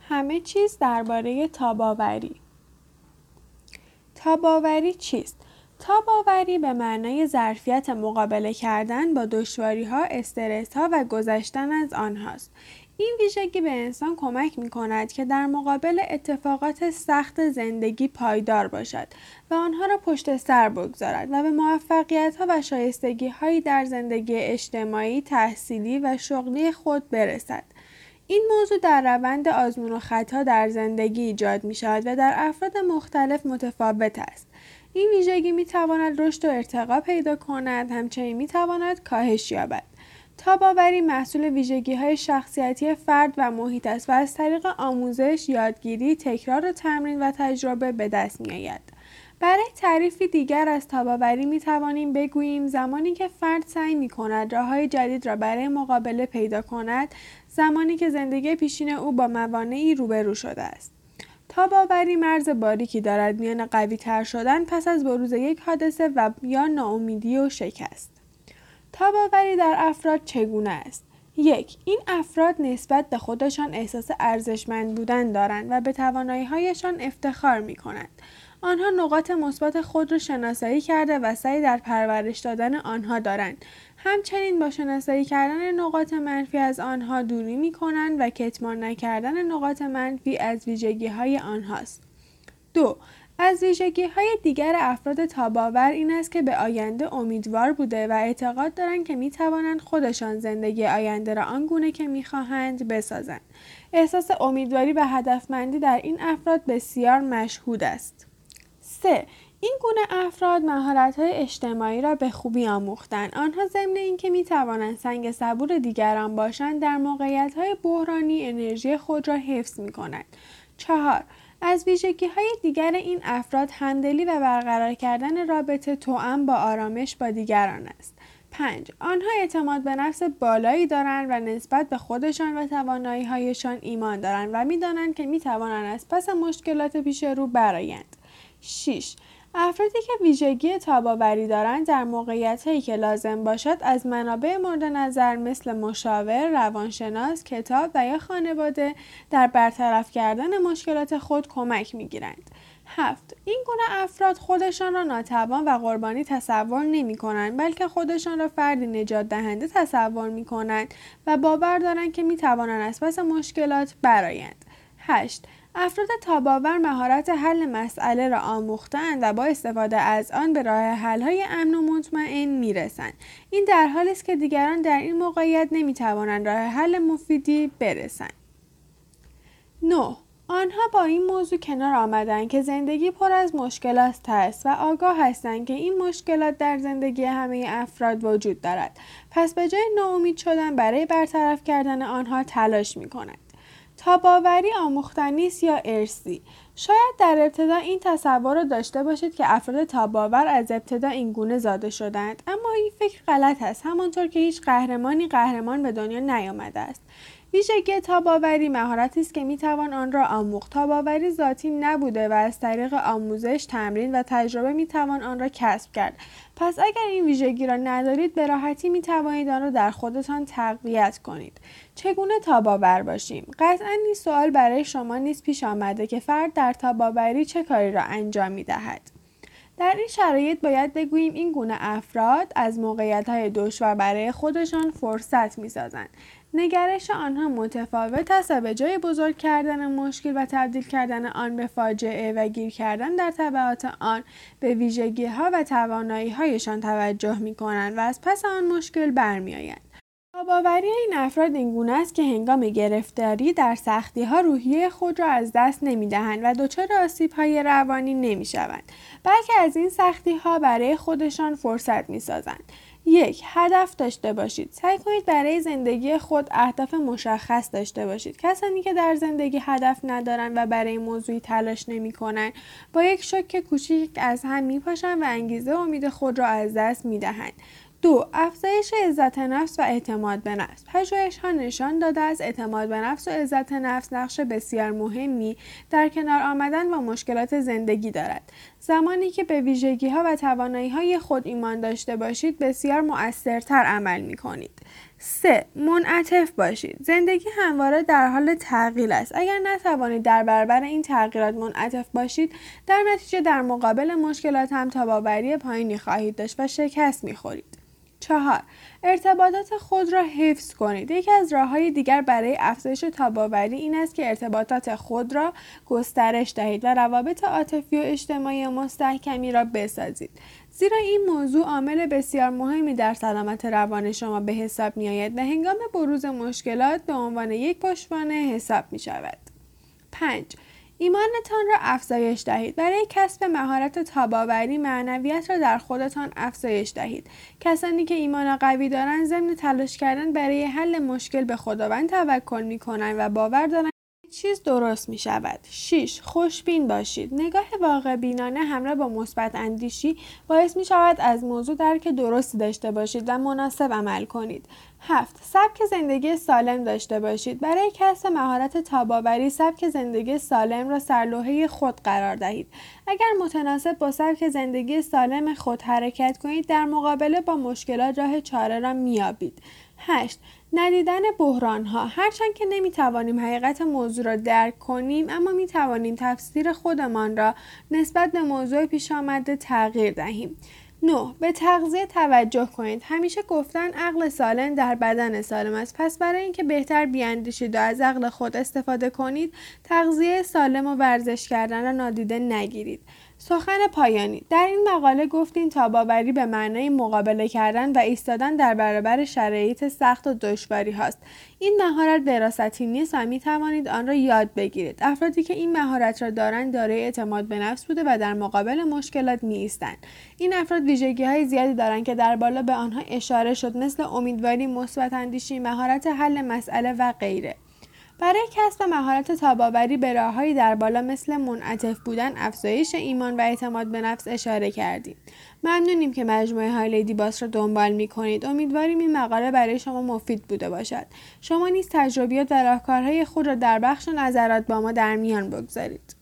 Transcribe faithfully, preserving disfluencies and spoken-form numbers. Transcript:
همه چیز درباره تاب‌آوری. تاب‌آوری چیست؟ تاب‌آوری به معنای ظرفیت مقابله کردن با دشواری‌ها، استرس‌ها و گذشتن از آنهاست. این ویژگی به انسان کمک می‌کند که در مقابل اتفاقات سخت زندگی پایدار باشد و آنها را پشت سر بگذارد و به موفقیت‌ها و شایستگی‌هایی در زندگی اجتماعی، تحصیلی و شغلی خود برسد. این موضوع در روند آزمون و خطا در زندگی ایجاد می شود و در افراد مختلف متفاوت است. این ویژگی می تواند رشد و ارتقا پیدا کند، همچنین می تواند کاهش یابد. تاب‌آوری محصول ویژگی‌های شخصیتی فرد و محیط است و از طریق آموزش، یادگیری، تکرار و تمرین و تجربه به دست می آید. برای تعریفی دیگر از تاب‌آوری می توانیم بگوییم زمانی که فرد سعی می کند راه‌های جدید را برای مقابله پیدا کند، زمانی که زندگی پیشین او با موانعی روبرو شده است. تاب‌آوری مرز باریکی دارد میان قوی‌تر شدن پس از بروز یک حادثه و یا ناامیدی و شکست. تاب‌آوری در افراد چگونه است؟ یک. این افراد نسبت به خودشان احساس ارزشمند بودن دارند و به توانایی‌هایشان افتخار می‌کنند. آنها نقاط مثبت خود را شناسایی کرده و سعی در پرورش دادن آنها دارند. همچنین با شناسایی کردن نقاط منفی از آنها دوری می‌کنند و کتمان نکردن نقاط منفی از ویژگی‌های آنهاست. دو. از ویژگی‌های دیگر افراد تاب‌آور این است که به آینده امیدوار بوده و اعتقاد دارند که می‌توانند خودشان زندگی آینده را آنگونه که می‌خواهند بسازند. احساس امیدواری و هدفمندی در این افراد بسیار مشهود است. سه. این گونه افراد مهارت‌های اجتماعی را به خوبی آموختند. آنها ضمن اینکه می‌توانند سنگ صبور دیگران باشند، در موقعیت‌های بحرانی انرژی خود را حفظ می‌کنند. چهار. از ویژگی‌های دیگر این افراد همدلی و برقرار کردن رابطه توأم با آرامش با دیگران است. پنج. آنها اعتماد به نفس بالایی دارند و نسبت به خودشان و توانایی‌هایشان ایمان دارند و می‌دانند که می‌توانند از پس مشکلات پیش رو برآیند. شش. افرادی که ویژگی تاب‌آوری دارند در موقعیت‌هایی که لازم باشد از منابع مورد نظر مثل مشاور، روانشناس، کتاب و یا خانواده در برطرف کردن مشکلات خود کمک می‌گیرند. هفت. این گونه افراد خودشان را ناتوان و قربانی تصور نمی‌کنند، بلکه خودشان را فردی نجات دهنده تصور می‌کنند و باور دارند که می‌توانند از پس مشکلات برآیند. هشت. افراد تاب‌آور مهارت حل مسئله را آموخته‌اند و با استفاده از آن به راه حل‌های امن و مطمئن می‌رسند. این در حالی است که دیگران در این موقعیت نمی‌توانند راه حل مفیدی برسند. نه. آنها با این موضوع کنار آمدند که زندگی پر از مشکلات است و آگاه هستند که این مشکلات در زندگی همه افراد وجود دارد. پس به جای ناامید شدن برای برطرف کردن آنها تلاش می‌کنند. تاب‌آوری آموختنی است یا ارثی؟ شاید در ابتدا این تصور را داشته باشید که افراد تاب‌آور از ابتدا این گونه زاده شدند، اما این فکر غلط است. همانطور که هیچ قهرمانی قهرمان به دنیا نیامده است. ویژگی تاب‌آوری مهارتی است که میتوان آن را آموخت. تاب‌آوری ذاتی نبوده و از طریق آموزش، تمرین و تجربه میتوان آن را کسب کرد. پس اگر این ویژگی را ندارید به راحتی میتوانید آن را در خودتان تقویت کنید. چگونه تاب‌آور باشیم؟ قطعاً این سوال برای شما نیز پیش آمده که فرد در تاب‌آوری چه کاری را انجام میدهد. در این شرایط باید بگوییم این گونه افراد از موقعیت‌های دشوار برای خودشان فرصت می‌سازند. نگرش آنها متفاوت است و به جای بزرگ کردن مشکل و تبدیل کردن آن به فاجعه و گیر کردن در تبعات آن، به ویژگی‌ها و توانایی‌هایشان توجه می‌کنند و از پس آن مشکل برمی‌آیند. تاب‌آوری این افراد این گونه است که هنگام گرفتاری در سختی‌ها روحیه خود را از دست نمی‌دهند و دچار آسیب‌های روانی نمی‌شوند، بلکه از این سختی‌ها برای خودشان فرصت می‌سازند. یک. هدف داشته باشید. سعی کنید برای زندگی خود اهداف مشخص داشته باشید. کسانی که در زندگی هدف ندارند و برای موضوعی تلاش نمی‌کنند، با یک شوک کوچک از هم می‌پاشند و انگیزه و امید خود را از دست می‌دهند. دو. افزایش عزت نفس و اعتماد به نفس. پژوهش‌ها نشان داده است اعتماد به نفس و عزت نفس نقش بسیار مهمی در کنار آمدن با مشکلات زندگی دارد. زمانی که به ویژگی‌ها و توانایی‌های خود ایمان داشته باشید، بسیار مؤثرتر عمل می‌کنید. سه. منعطف باشید. زندگی همواره در حال تغییر است. اگر نتوانید در برابر این تغییرات منعطف باشید، در نتیجه در مقابل مشکلات هم تاب‌آوری پایینی خواهید داشت و شکست می‌خورید. چهار. ارتباطات خود را حفظ کنید. یکی از راه‌های دیگر برای افزایش تاب‌آوری این است که ارتباطات خود را گسترش دهید و روابط عاطفی و اجتماعی مستحکمی را بسازید. زیرا این موضوع عامل بسیار مهمی در سلامت روان شما به حساب می‌آید و هنگام بروز مشکلات به عنوان یک پشتوانه حساب می‌شود. پنج. ایمانتان را افزایش دهید. برای کسب مهارت تاب‌آوری معنویت را در خودتان افزایش دهید. کسانی که ایمان قوی دارند ضمن تلاش کردن برای حل مشکل به خداوند توکل می‌کنند و باور دارند چیز درست می شود. شش. خوشبین باشید. نگاه واقع بینانه همراه با مثبت اندیشی باعث می شود از موضوع درک درستی داشته باشید و مناسب عمل کنید. هفت. سبک زندگی سالم داشته باشید. برای کسب مهارت تاب‌آوری سبک زندگی سالم را سرلوحه خود قرار دهید. اگر متناسب با سبک زندگی سالم خود حرکت کنید، در مقابله با مشکلات راه چاره را می‌یابید. هشت. ندیدن بحران ها. هرچند که نمی توانیم حقیقت موضوع را درک کنیم، اما می توانیم تفسیر خودمان را نسبت به موضوع پیش آمده تغییر دهیم. نه. به تغذیه توجه کنید. همیشه گفتن عقل سالم در بدن سالم است. پس برای اینکه بهتر بیاندیشید و از عقل خود استفاده کنید، تغذیه سالم و ورزش کردن را نادیده نگیرید. سخن پایانی. در این مقاله گفتیم تاب‌آوری به معنای مقابله کردن و ایستادن در برابر شرایط سخت و دشواری هاست. این مهارت وراثتی نیست و می توانید آن را یاد بگیرید. افرادی که این مهارت را دارند دارای اعتماد به نفس بوده و در مقابل مشکلات می ایستند. این افراد ویژگی های زیادی دارند که در بالا به آنها اشاره شد، مثل امیدواری، مثبت اندیشی، مهارت حل مسئله و غیره. برای کسب مهارت تاب‌آوری به راه‌هایی در بالا مثل منعطف بودن، افزایش ایمان و اعتماد به نفس اشاره کردیم. ممنونیم که مجموعه های لیدی باس را دنبال می‌کنید. امیدواریم این مقاله برای شما مفید بوده باشد. شما نیز تجربیات و راهکارهای خود را در بخش نظرات با ما در میان بگذارید.